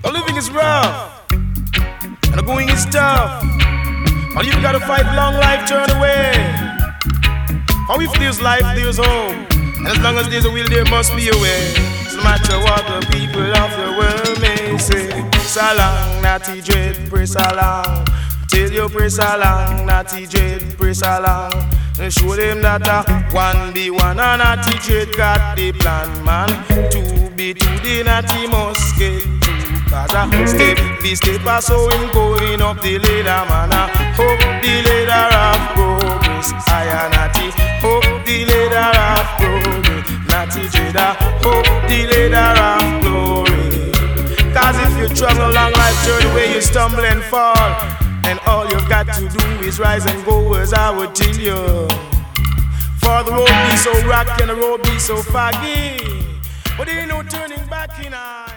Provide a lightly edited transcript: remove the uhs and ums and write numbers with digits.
The living is rough, and the going is tough. But you gotta fight long life, turn away. How if there's life, there's hope. And as long as there's a will, there must be a way. So no matter what the people of the world may say, press along, natty dread, press along. Tell you press along, natty dread, press along. And show them that one be one and natty dread got the plan, man. Two be two, the natty must get two. Cause step by step, so him going up the ladder, man. Up the ladder of progress, I and natty. Up the ladder of progress, natty dread. Up the ladder of glory. Cause if you travel along life journey where you stumble and fall, and all you've got to do is rise and go, as I would tell you. For the road be so rocky and the road be so foggy, but there ain't no turning back in.